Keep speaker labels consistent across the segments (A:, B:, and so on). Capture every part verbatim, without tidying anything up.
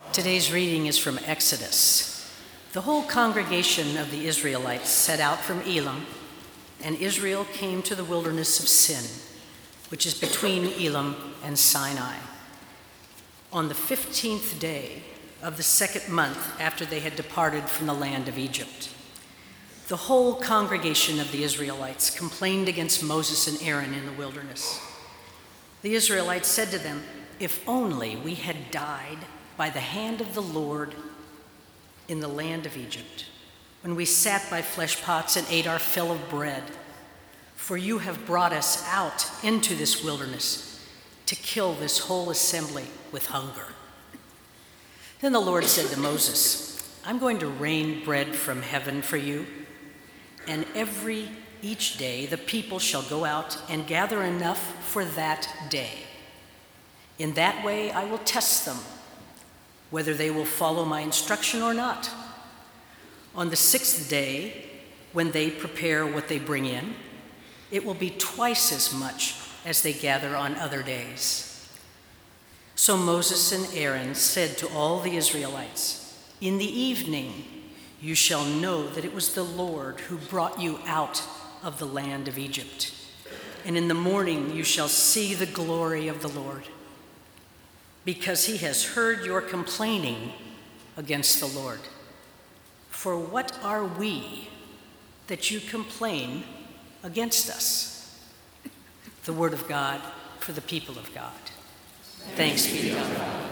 A: Today's reading is from Exodus. The whole congregation of the Israelites set out from Elim, and Israel came to the wilderness of Sin, which is between Elim and Sinai, on the fifteenth day of the second month after they had departed from the land of Egypt. The whole congregation of the Israelites complained against Moses and Aaron in the wilderness. The Israelites said to them, "If only we had died by the hand of the Lord in the land of Egypt, when we sat by flesh pots and ate our fill of bread. For you have brought us out into this wilderness to kill this whole assembly with hunger." Then the Lord said to Moses, "I'm going to rain bread from heaven for you, and every each day the people shall go out and gather enough for that day. In that way I will test them, whether they will follow my instruction or not. On the sixth day, when they prepare what they bring in, it will be twice as much as they gather on other days." So Moses and Aaron said to all the Israelites, "In the evening you shall know that it was the Lord who brought you out of the land of Egypt. And in the morning you shall see the glory of the Lord, because he has heard your complaining against the Lord. For what are we that you complain against us?" The word of God for the people of God. Thanks be to God.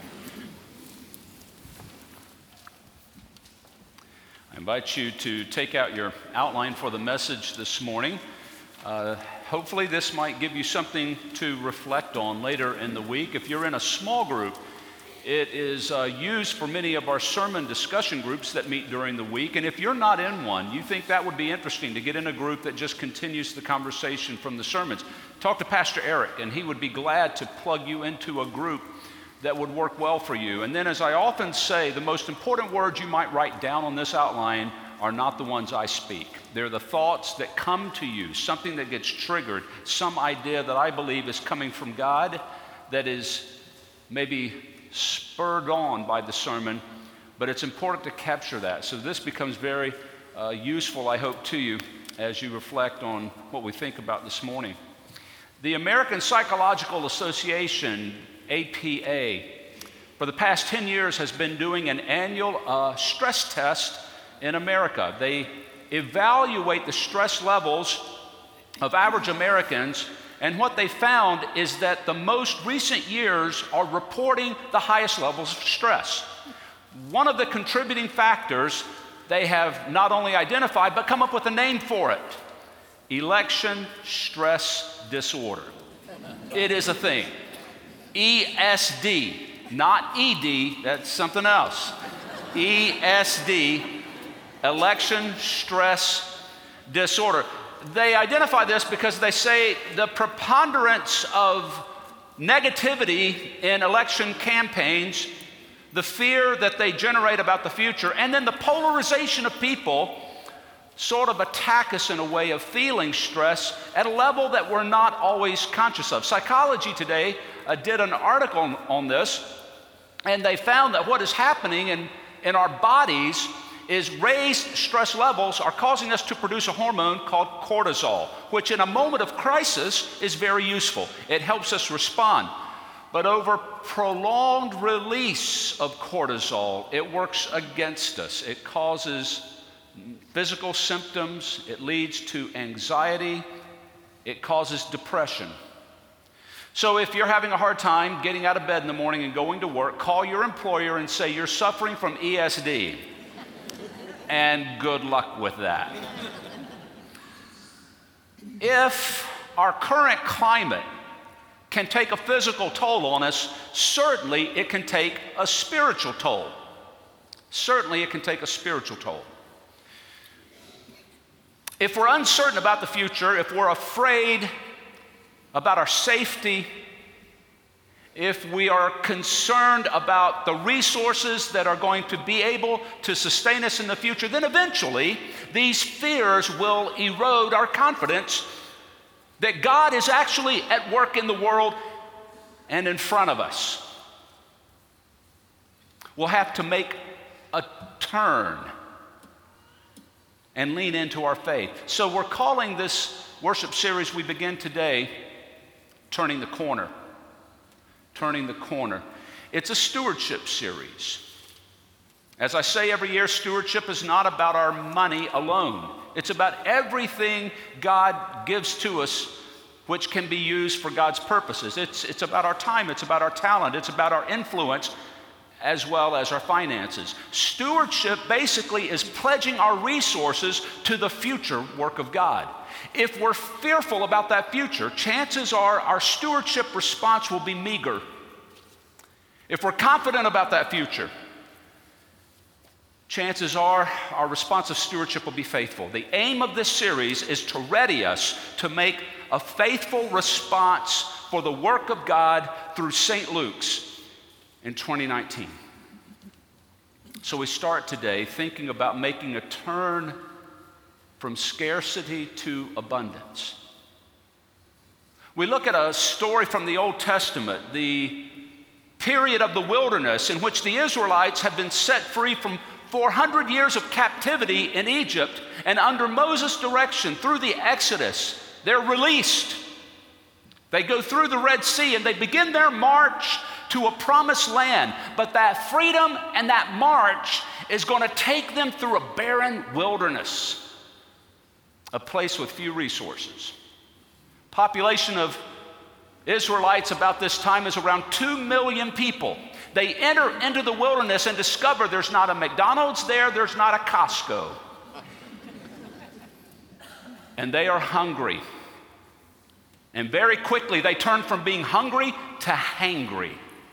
B: I invite you to take out your outline for the message this morning. Uh, hopefully this might give you something to reflect on later in the week. If you're in a small group, it is uh, used for many of our sermon discussion groups that meet during the week. And if you're not in one, you think that would be interesting to get in a group that just continues the conversation from the sermons, talk to Pastor Eric, and he would be glad to plug you into a group that would work well for you. And then, as I often say, the most important words you might write down on this outline are not the ones I speak. They're the thoughts that come to you, something that gets triggered, some idea that I believe is coming from God that is maybe spurred on by the sermon, but it's important to capture that. So this becomes very uh, useful, I hope, to you as you reflect on what we think about this morning. The American Psychological Association, A P A, for the past ten years has been doing an annual uh, stress test in America. They evaluate the stress levels of average Americans, and what they found is that the most recent years are reporting the highest levels of stress. One of the contributing factors they have not only identified, but come up with a name for it: election stress disorder. It is a thing. E S D, not E D, that's something else. E S D, election stress disorder. They identify this because they say the preponderance of negativity in election campaigns, the fear that they generate about the future, and then the polarization of people sort of attack us in a way of feeling stress at a level that we're not always conscious of. Psychology Today uh, did an article on this, and they found that what is happening in, in our bodies is raised stress levels are causing us to produce a hormone called cortisol, which in a moment of crisis is very useful. It helps us respond. But over prolonged release of cortisol, it works against us. It causes physical symptoms, it leads to anxiety, it causes depression. So if you're having a hard time getting out of bed in the morning and going to work, call your employer and say you're suffering from E S D. And good luck with that. If our current climate can take a physical toll on us, certainly it can take a spiritual toll. Certainly it can take a spiritual toll. If we're uncertain about the future, if we're afraid about our safety, if we are concerned about the resources that are going to be able to sustain us in the future, then eventually these fears will erode our confidence that God is actually at work in the world and in front of us. will have to make a turn and lean into our faith. So we're calling this worship series we begin today, Turning the Corner. Turning the Corner. It's a stewardship series. As I say every year, stewardship is not about our money alone. It's about everything God gives to us which can be used for God's purposes. It's, it's about our time, it's about our talent, it's about our influence, as well as our finances. Stewardship basically is pledging our resources to the future work of God. If we're fearful about that future, chances are our stewardship response will be meager. If we're confident about that future, chances are our response of stewardship will be faithful. The aim of this series is to ready us to make a faithful response for the work of God through Saint Luke's in twenty nineteen. So we start today thinking about making a turn from scarcity to abundance. We look at a story from the Old Testament, the period of the wilderness in which the Israelites have been set free from four hundred years of captivity in Egypt, and under Moses' direction through the Exodus, they're released. They go through the Red Sea and they begin their march to a promised land. But that freedom and that march is going to take them through a barren wilderness, a place with few resources. Population of Israelites about this time is around two million people. They enter into the wilderness and discover there's not a McDonald's there, there's not a Costco. And they are hungry. And very quickly they turn from being hungry to hangry.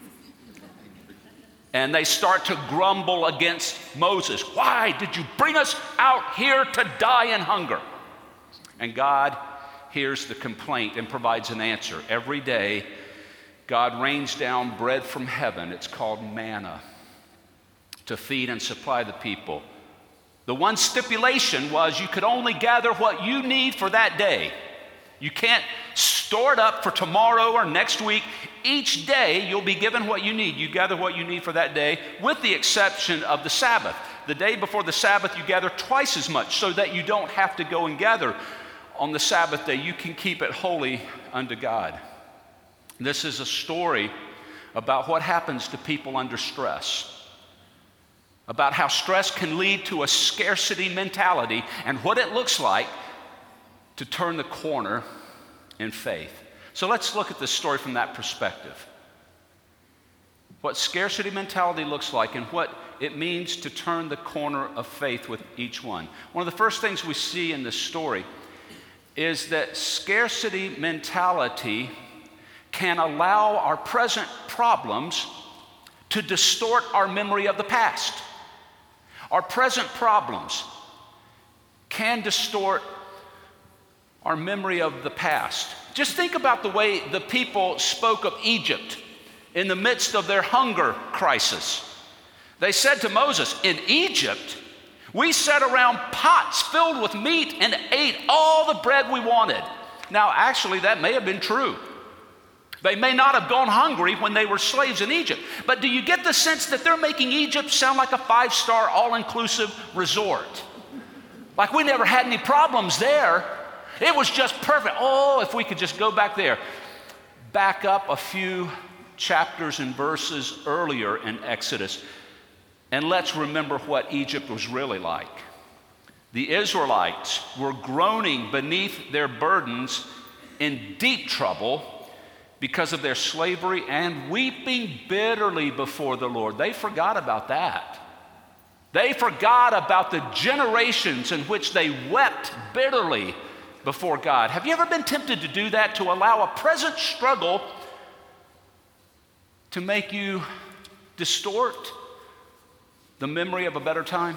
B: And they start to grumble against Moses. Why did you bring us out here to die in hunger? And God hears the complaint and provides an answer. Every day, God rains down bread from heaven. It's called manna, to feed and supply the people. The one stipulation was you could only gather what you need for that day. You can't store it up for tomorrow or next week. Each day you'll be given what you need. You gather what you need for that day, with the exception of the Sabbath. The day before the Sabbath, you gather twice as much so that you don't have to go and gather on the Sabbath day. You can keep it holy unto God. This is a story about what happens to people under stress, about how stress can lead to a scarcity mentality and what it looks like to turn the corner in faith. So let's look at this story from that perspective. What scarcity mentality looks like and what it means to turn the corner of faith with each one. One of the first things we see in this story is that scarcity mentality can allow our present problems to distort our memory of the past. Our present problems can distort our memory of the past. Just think about the way the people spoke of Egypt in the midst of their hunger crisis. They said to Moses, in Egypt, we sat around pots filled with meat and ate all the bread we wanted. Now, actually, that may have been true. They may not have gone hungry when they were slaves in Egypt. But do you get the sense that they're making Egypt sound like a five-star, all-inclusive resort? Like we never had any problems there. It was just perfect. Oh, if we could just go back there. Back up a few chapters and verses earlier in Exodus, and let's remember what Egypt was really like. The Israelites were groaning beneath their burdens in deep trouble because of their slavery and weeping bitterly before the Lord. They forgot about that. They forgot about the generations in which they wept bitterly before God. Have you ever been tempted to do that, to allow a present struggle to make you distort the memory of a better time?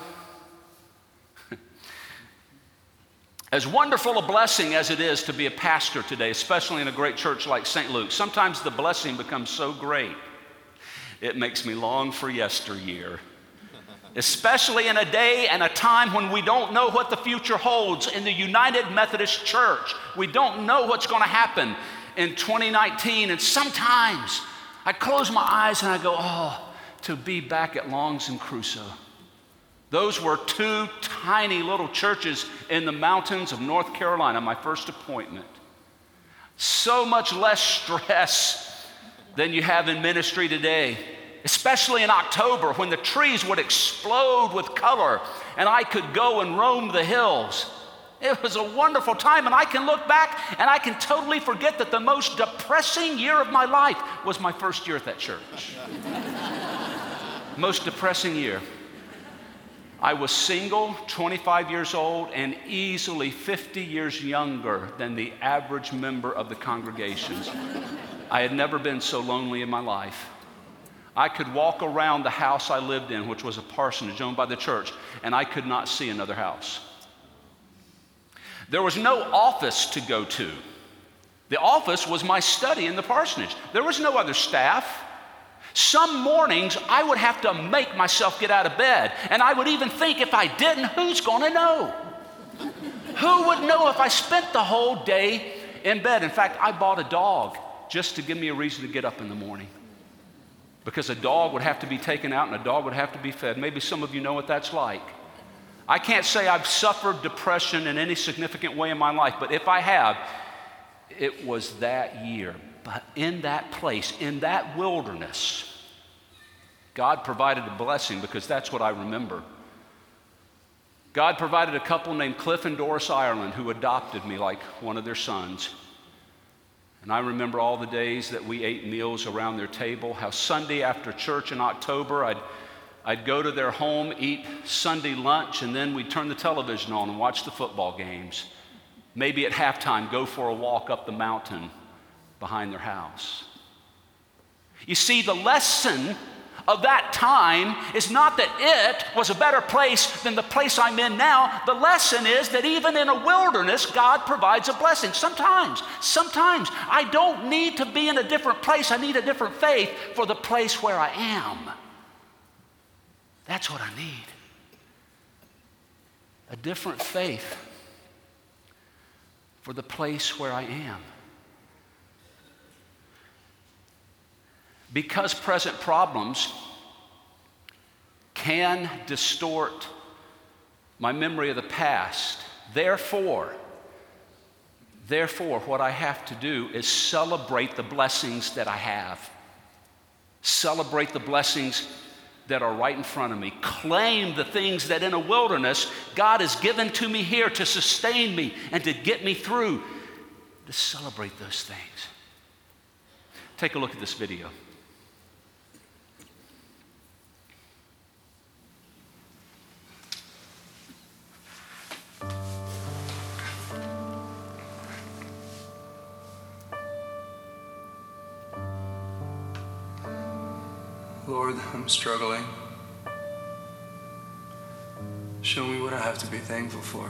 B: As wonderful a blessing as it is to be a pastor today, especially in a great church like Saint Luke, sometimes the blessing becomes so great, it makes me long for yesteryear. Especially in a day and a time when we don't know what the future holds in the United Methodist Church. We don't know what's going to happen in twenty nineteen. And sometimes I close my eyes and I go, oh, to be back at Longs and Crusoe. Those were two tiny little churches in the mountains of North Carolina, my first appointment. So much less stress than you have in ministry today, especially in October when the trees would explode with color and I could go and roam the hills. It was a wonderful time, and I can look back and I can totally forget that the most depressing year of my life was my first year at that church. Most depressing year. I was single, twenty-five years old, and easily fifty years younger than the average member of the congregations. I had never been so lonely in my life. I could walk around the house I lived in, which was a parsonage owned by the church, and I could not see another house. There was no office to go to. The office was my study in the parsonage. There was no other staff. Some mornings, I would have to make myself get out of bed, and I would even think if I didn't, who's going to know? Who would know if I spent the whole day in bed? In fact, I bought a dog just to give me a reason to get up in the morning, because a dog would have to be taken out and a dog would have to be fed. Maybe some of you know what that's like. I can't say I've suffered depression in any significant way in my life, but if I have, it was that year. But in that place, in that wilderness, God provided a blessing, because that's what I remember. God provided a couple named Cliff and Doris Ireland who adopted me like one of their sons. And I remember all the days that we ate meals around their table, how Sunday after church in October, I'd, I'd go to their home, eat Sunday lunch, and then we'd turn the television on and watch the football games. Maybe at halftime, go for a walk up the mountain behind their house. You see, the lesson of that time is not that it was a better place than the place I'm in now. The lesson is that even in a wilderness, God provides a blessing. Sometimes, sometimes I don't need to be in a different place. I need a different faith for the place where I am. That's what I need. A different faith for the place where I am. Because present problems can distort my memory of the past, therefore, therefore, what I have to do is celebrate the blessings that I have. Celebrate the blessings that are right in front of me. Claim the things that in a wilderness God has given to me here to sustain me and to get me through. To celebrate those things. Take a look at this video.
C: Lord, I'm struggling. Show me what I have to be thankful for.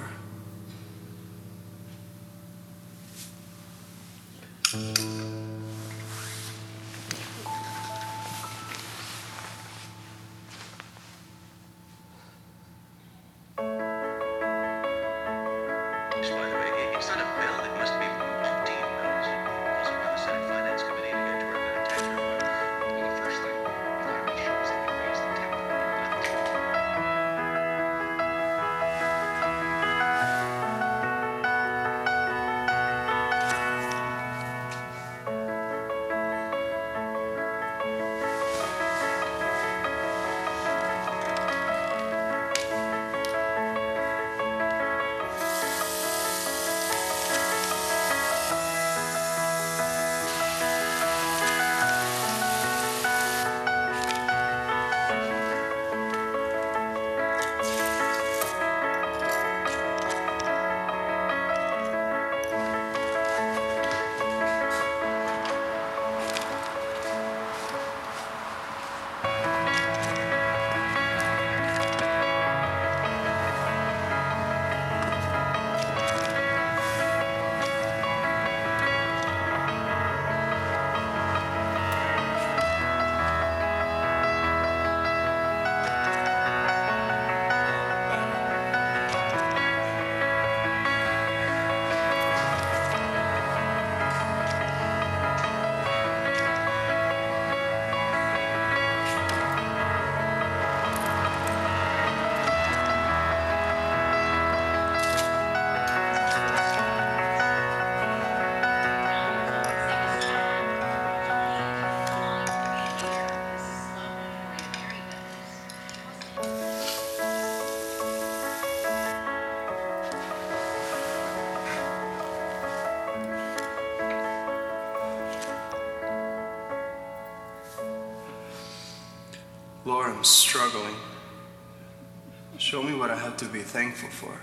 C: Lord, I'm struggling. Show me what I have to be thankful for.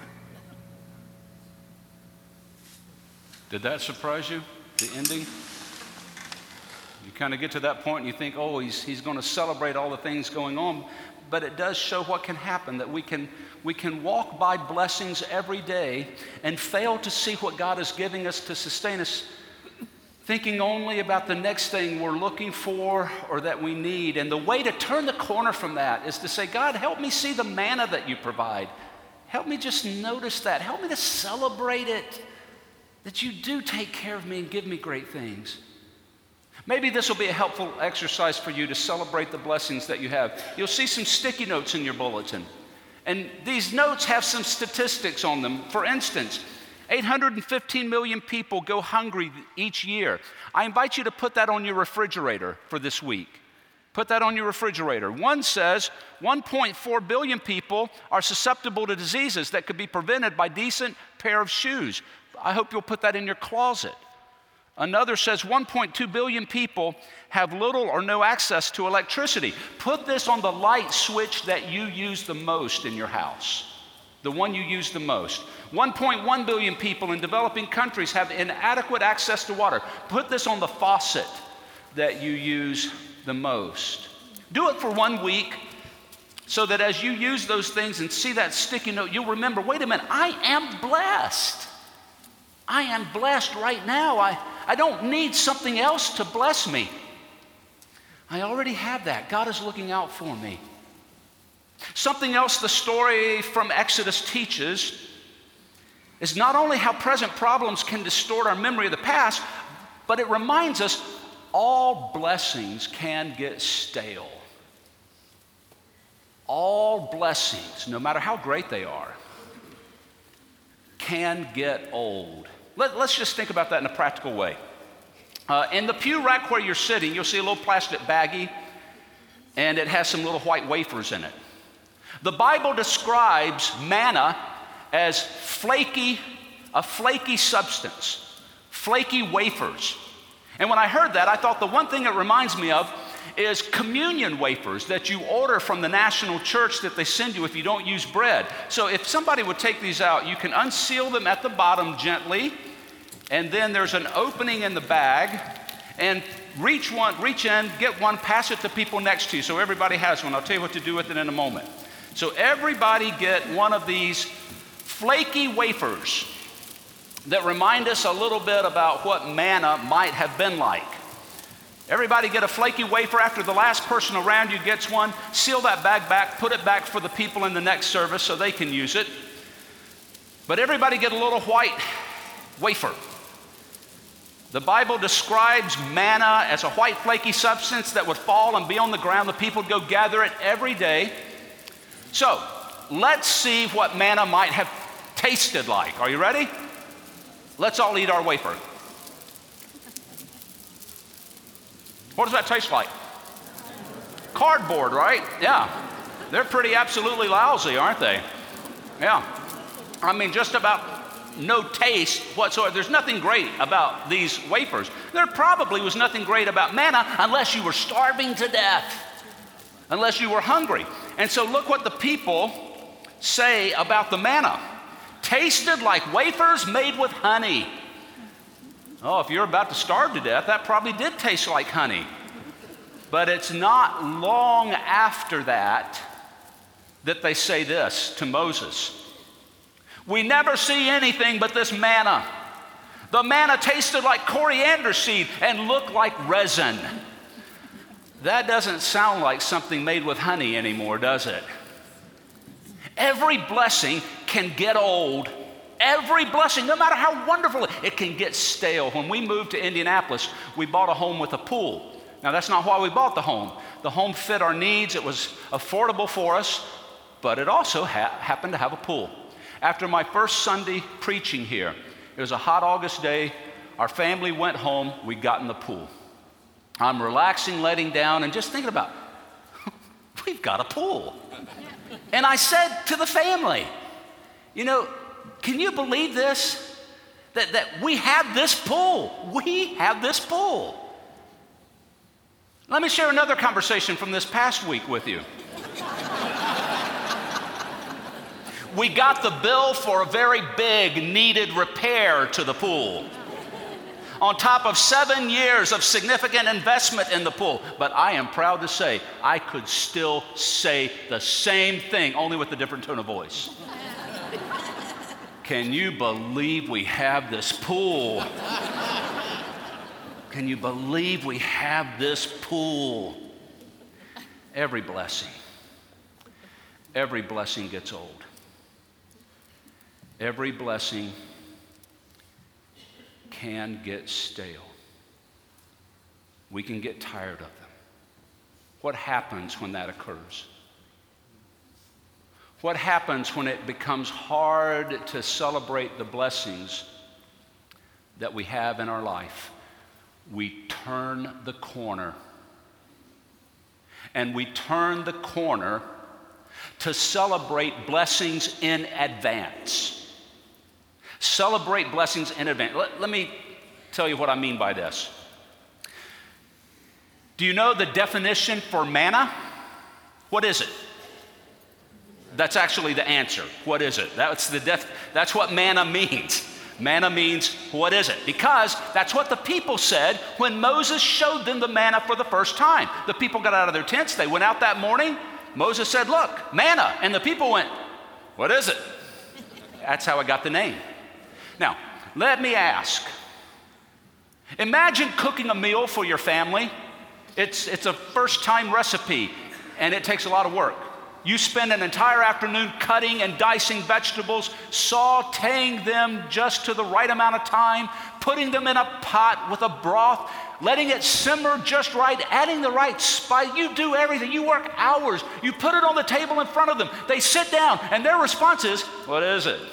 B: Did that surprise you, the ending? You kind of get to that point and you think, oh, he's, he's going to celebrate all the things going on. But it does show what can happen, that we can, we can walk by blessings every day and fail to see what God is giving us to sustain us, thinking only about the next thing we're looking for or that we need. And the way to turn the corner from that is to say, God, help me see the manna that you provide. Help me just notice that. Help me to celebrate it, that you do take care of me and give me great things. Maybe this will be a helpful exercise for you to celebrate the blessings that you have. You'll see some sticky notes in your bulletin. And these notes have some statistics on them. For instance, eight hundred fifteen million people go hungry each year. I invite you to put that on your refrigerator for this week. Put that on your refrigerator. One says one point four billion people are susceptible to diseases that could be prevented by decent pair of shoes. I hope you'll put that in your closet. Another says one point two billion people have little or no access to electricity. Put this on the light switch that you use the most in your house, the one you use the most. one point one billion people in developing countries have inadequate access to water. Put this on the faucet that you use the most. Do it for one week so that as you use those things and see that sticky note, you'll remember, wait a minute, I am blessed. I am blessed right now. I, I don't need something else to bless me. I already have that. God is looking out for me. Something else the story from Exodus teaches is not only how present problems can distort our memory of the past, but it reminds us all blessings can get stale. All blessings, no matter how great they are, can get old. Let, let's just think about that in a practical way. Uh, in the pew rack where you're sitting, you'll see a little plastic baggie, and it has some little white wafers in it. The Bible describes manna as flaky, a flaky substance, flaky wafers. And when I heard that, I thought the one thing it reminds me of is communion wafers that you order from the national church that they send you if you don't use bread. So if somebody would take these out, you can unseal them at the bottom gently, and then there's an opening in the bag, and reach one, reach in, get one, pass it to people next to you so everybody has one. I'll tell you what to do with it in a moment. So everybody get one of these flaky wafers that remind us a little bit about what manna might have been like. Everybody get a flaky wafer. After the last person around you gets one, seal that bag back, put it back for the people in the next service so they can use it. But everybody get a little white wafer. The Bible describes manna as a white flaky substance that would fall and be on the ground. The people would go gather it every day. So let's see what manna might have tasted like. Are you ready? Let's all eat our wafer. What does that taste like? Cardboard, right? Yeah. They're pretty absolutely lousy, aren't they? Yeah. I mean, just about no taste whatsoever. There's nothing great about these wafers. There probably was nothing great about manna unless you were starving to death, unless you were hungry. And so look what the people say about the manna. Tasted like wafers made with honey. Oh, if you're about to starve to death, that probably did taste like honey. But it's not long after that that they say this to Moses. We never see anything but this manna. The manna tasted like coriander seed and looked like resin. That doesn't sound like something made with honey anymore, does it? Every blessing can get old. Every blessing, no matter how wonderful, it can get stale. When we moved to Indianapolis, we bought a home with a pool. Now, that's not why we bought the home. The home fit our needs. It was affordable for us, but it also ha- happened to have a pool. After my first Sunday preaching here, it was a hot August day. Our family went home. We got in the pool. I'm relaxing, letting down, and just thinking about, we've got a pool. And I said to the family, you know, can you believe this? That, that we have this pool. We have this pool. Let me share another conversation from this past week with you. We got the bill for a very big needed repair to the pool, on top of seven years of significant investment in the pool. But I am proud to say I could still say the same thing, only with a different tone of voice. Can you believe we have this pool? Can you believe we have this pool? Every blessing, every blessing gets old. Every blessing can get stale. We can get tired of them. What happens when that occurs? What happens when it becomes hard to celebrate the blessings that we have in our life? We turn the corner. And we turn the corner to celebrate blessings in advance. Celebrate blessings in advance. Let, let me tell you what I mean by this. Do you know the definition for manna? What is it? That's actually the answer. What is it? That's the def- that's what manna means. Manna means, what is it? Because that's what the people said when Moses showed them the manna for the first time. The people got out of their tents. They went out that morning. Moses said, look, manna. And the people went, what is it? That's how it got the name. Now, let me ask. Imagine cooking a meal for your family. It's, it's a first-time recipe, and it takes a lot of work. You spend an entire afternoon cutting and dicing vegetables, sautéing them just to the right amount of time, putting them in a pot with a broth, letting it simmer just right, adding the right spice. You do everything. You work hours. You put it on the table in front of them. They sit down, and their response is, what is it?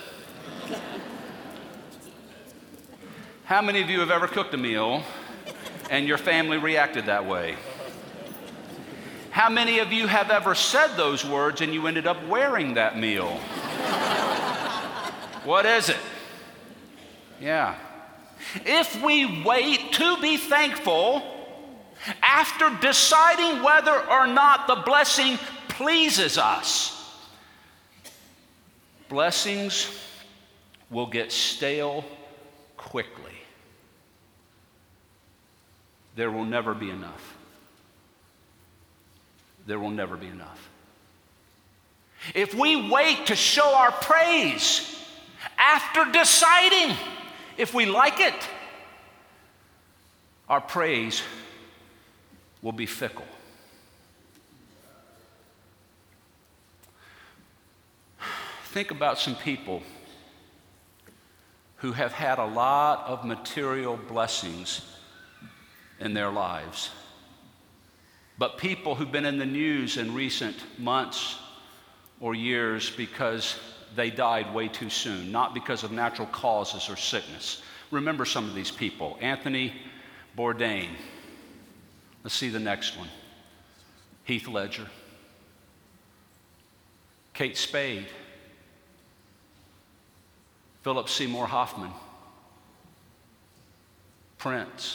B: How many of you have ever cooked a meal and your family reacted that way? How many of you have ever said those words and you ended up wearing that meal? What is it? Yeah. If we wait to be thankful after deciding whether or not the blessing pleases us, blessings will get stale quickly. There will never be enough. There will never be enough. If we wait to show our praise after deciding if we like it, our praise will be fickle. Think about some people who have had a lot of material blessings in their lives. But people who've been in the news in recent months or years because they died way too soon, not because of natural causes or sickness. Remember some of these people. Anthony Bourdain. Let's see the next one. Heath Ledger. Kate Spade. Philip Seymour Hoffman. Prince.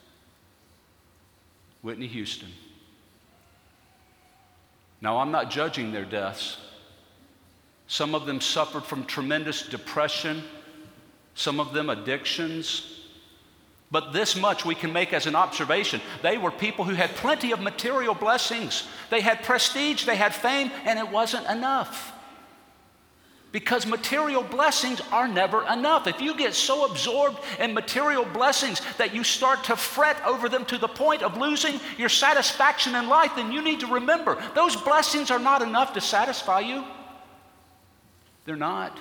B: Whitney Houston. Now, I'm not judging their deaths. Some of them suffered from tremendous depression, some of them addictions. But this much we can make as an observation. They were people who had plenty of material blessings. They had prestige, they had fame, and it wasn't enough. Because material blessings are never enough. If you get so absorbed in material blessings that you start to fret over them to the point of losing your satisfaction in life, then you need to remember those blessings are not enough to satisfy you. They're not.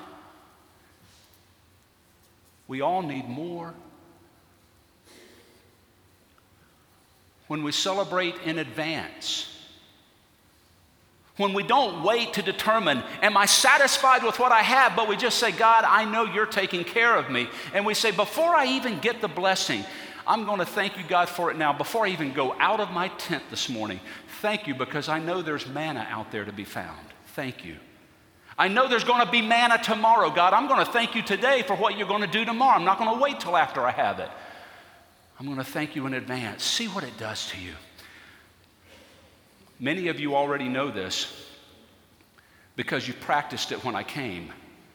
B: We all need more. When we celebrate in advance, when we don't wait to determine, am I satisfied with what I have, but we just say, God, I know you're taking care of me. And we say, before I even get the blessing, I'm going to thank you, God, for it now. Before I even go out of my tent this morning, thank you because I know there's manna out there to be found. Thank you. I know there's going to be manna tomorrow, God. I'm going to thank you today for what you're going to do tomorrow. I'm not going to wait till after I have it. I'm going to thank you in advance. See what it does to you. Many of you already know this, because you practiced it when I came.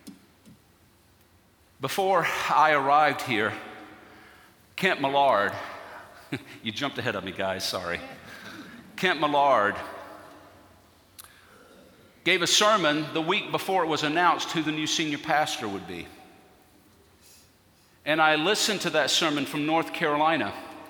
B: Before I arrived here, Kent Millard, you jumped ahead of me, guys, sorry. Kent Millard gave a sermon the week before it was announced who the new senior pastor would be. And I listened to that sermon from North Carolina.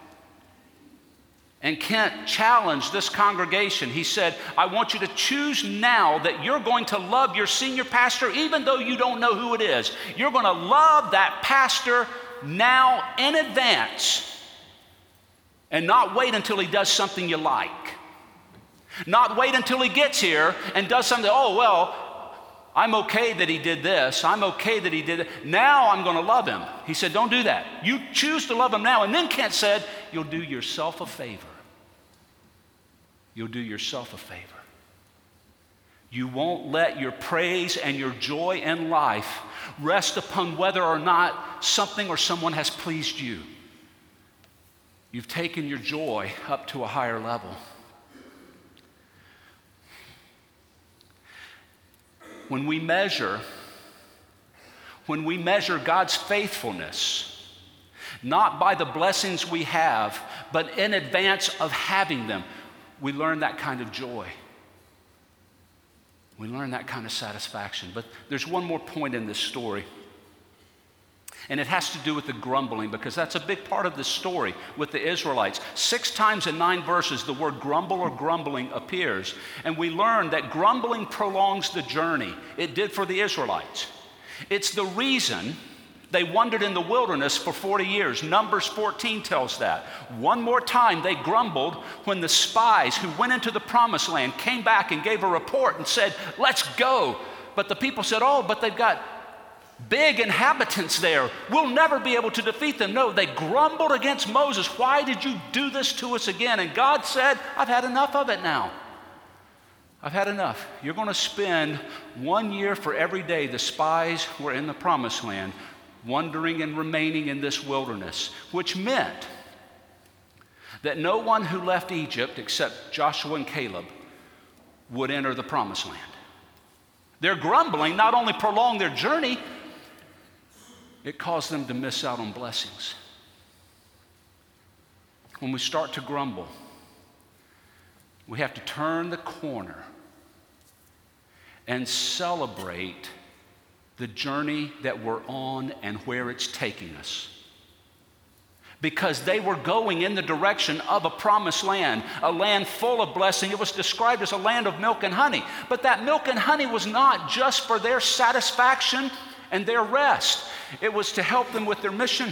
B: And Kent challenged this congregation. He said, I want you to choose now that you're going to love your senior pastor even though you don't know who it is. You're going to love that pastor now in advance and not wait until he does something you like. Not wait until he gets here and does something, oh, well, I'm okay that he did this. I'm okay that he did it. Now I'm going to love him. He said, don't do that. You choose to love him now. And then Kent said, you'll do yourself a favor. You'll do yourself a favor. You won't let your praise and your joy in life rest upon whether or not something or someone has pleased you. You've taken your joy up to a higher level. When we measure, when we measure God's faithfulness, not by the blessings we have, but in advance of having them, we learn that kind of joy. We learn that kind of satisfaction. But there's one more point in this story. And it has to do with the grumbling, because that's a big part of this story with the Israelites. Six times in nine verses, the word grumble or grumbling appears. And we learn that grumbling prolongs the journey. It did for the Israelites. It's the reason they wandered in the wilderness for forty years. Numbers fourteen tells that. One more time they grumbled when the spies who went into the promised land came back and gave a report and said, let's go. But the people said, oh, but they've got big inhabitants there. We'll never be able to defeat them. No, they grumbled against Moses. Why did you do this to us again? And God said, I've had enough of it now. I've had enough. You're going to spend one year for every day the spies were in the promised land, wandering and remaining in this wilderness, which meant that no one who left Egypt except Joshua and Caleb would enter the promised land. Their grumbling not only prolonged their journey, it caused them to miss out on blessings. When we start to grumble, we have to turn the corner and celebrate the journey that we're on and where it's taking us. Because they were going in the direction of a promised land, a land full of blessing. It was described as a land of milk and honey. But that milk and honey was not just for their satisfaction and their rest. It was to help them with their mission.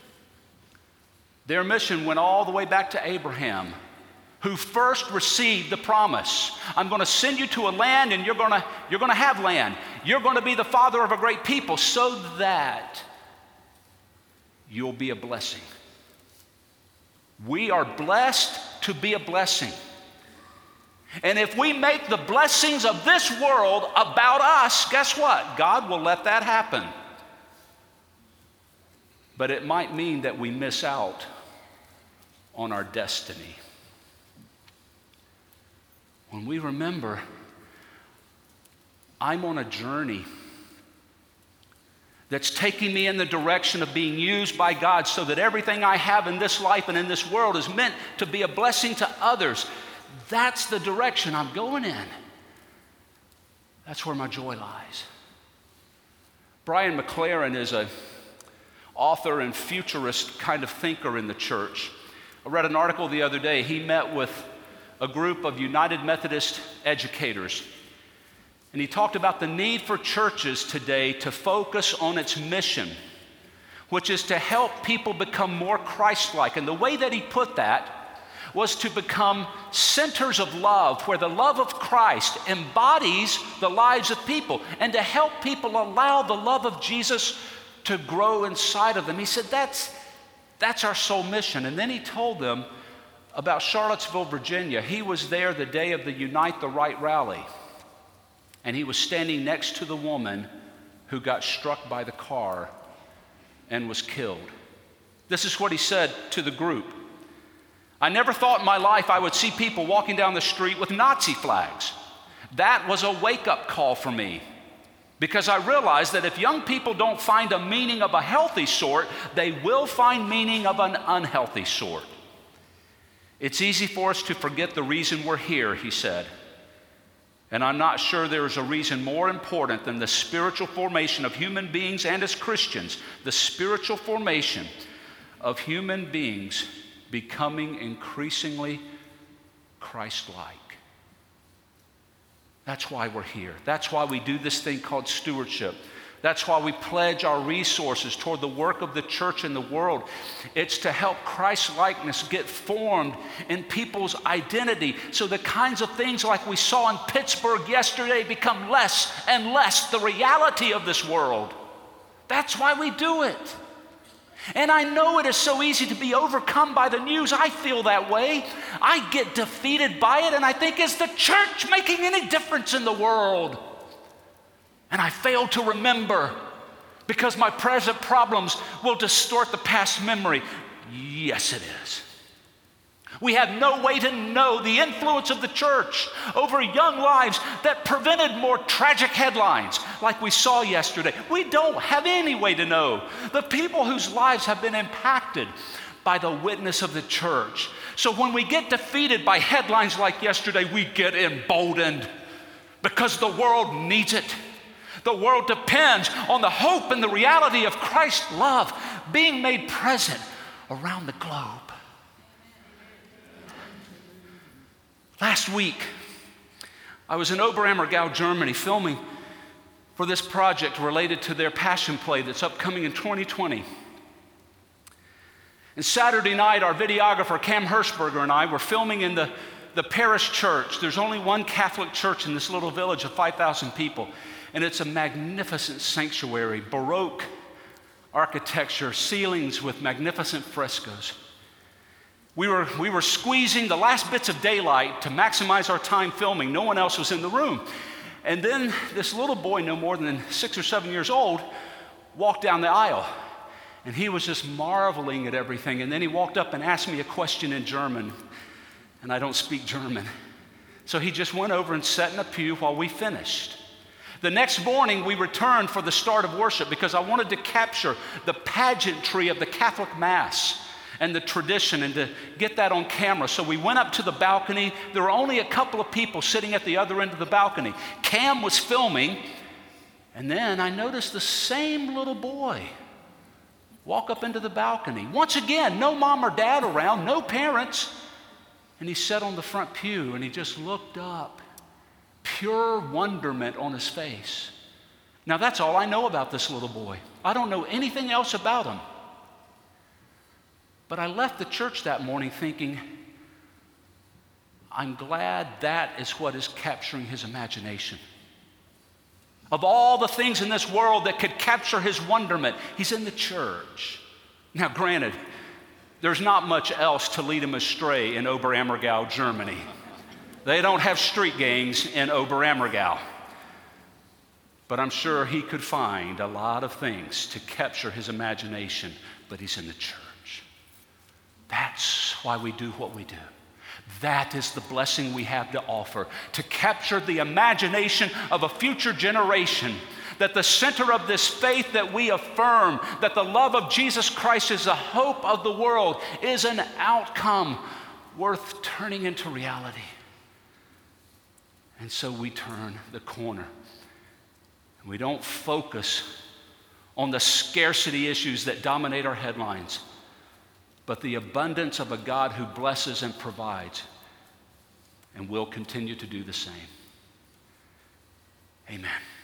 B: Their mission went all the way back to Abraham, who first received the promise. I'm going to send you to a land, and you're going to, you're going to have land. You're going to be the father of a great people so that you'll be a blessing. We are blessed to be a blessing. And if we make the blessings of this world about us, guess what? God will let that happen. But it might mean that we miss out on our destiny. When we remember, I'm on a journey that's taking me in the direction of being used by God so that everything I have in this life and in this world is meant to be a blessing to others. That's the direction I'm going in. That's where my joy lies. Brian McLaren is an author and futurist kind of thinker in the church. I read an article the other day. He met with a group of United Methodist educators. And he talked about the need for churches today to focus on its mission, which is to help people become more Christ-like. And the way that he put that was to become centers of love, where the love of Christ embodies the lives of people, and to help people allow the love of Jesus to grow inside of them. He said, that's, that's our sole mission. And then he told them about Charlottesville, Virginia. He was there the day of the Unite the Right rally. And he was standing next to the woman who got struck by the car and was killed. This is what he said to the group. I never thought in my life I would see people walking down the street with Nazi flags. That was a wake-up call for me, because I realized that if young people don't find a meaning of a healthy sort, they will find meaning of an unhealthy sort. It's easy for us to forget the reason we're here, he said. And I'm not sure there is a reason more important than the spiritual formation of human beings and as Christians, the spiritual formation of human beings becoming increasingly Christ-like. That's why we're here. That's why we do this thing called stewardship. That's why we pledge our resources toward the work of the church in the world. It's to help Christ-likeness get formed in people's identity, so the kinds of things like we saw in Pittsburgh yesterday become less and less the reality of this world. That's why we do it. And I know it is so easy to be overcome by the news. I feel that way. I get defeated by it, and I think, is the church making any difference in the world? And I fail to remember because my present problems will distort the past memory. Yes, it is. We have no way to know the influence of the church over young lives that prevented more tragic headlines like we saw yesterday. We don't have any way to know the people whose lives have been impacted by the witness of the church. So when we get defeated by headlines like yesterday, we get emboldened because the world needs it. The world depends on the hope and the reality of Christ's love being made present around the globe. Last week, I was in Oberammergau, Germany, filming for this project related to their Passion Play that's upcoming in twenty twenty. And Saturday night, our videographer, Cam Hirschberger, and I were filming in the, the parish church. There's only one Catholic church in this little village of five thousand people. And it's a magnificent sanctuary, Baroque architecture, ceilings with magnificent frescoes. We were, we were squeezing the last bits of daylight to maximize our time filming. No one else was in the room. And then this little boy, no more than six or seven years old, walked down the aisle. And he was just marveling at everything. And then he walked up and asked me a question in German. And I don't speak German. So he just went over and sat in a pew while we finished. The next morning, we returned for the start of worship because I wanted to capture the pageantry of the Catholic Mass and the tradition and to get that on camera. So we went up to the balcony. There were only a couple of people sitting at the other end of the balcony. Cam was filming, and then I noticed the same little boy walk up into the balcony. Once again, no mom or dad around, no parents. And he sat on the front pew and he just looked up. Pure wonderment on his face. Now that's all I know about this little boy. I don't know anything else about him. But I left the church that morning thinking, I'm glad that is what is capturing his imagination. Of all the things in this world that could capture his wonderment, he's in the church. Now granted, there's not much else to lead him astray in Oberammergau, Germany. They don't have street gangs in Oberammergau. But I'm sure he could find a lot of things to capture his imagination, but he's in the church. That's why we do what we do. That is the blessing we have to offer, to capture the imagination of a future generation, that the center of this faith that we affirm, that the love of Jesus Christ is the hope of the world, is an outcome worth turning into reality. And so we turn the corner. We don't focus on the scarcity issues that dominate our headlines, but the abundance of a God who blesses and provides, and will continue to do the same. Amen.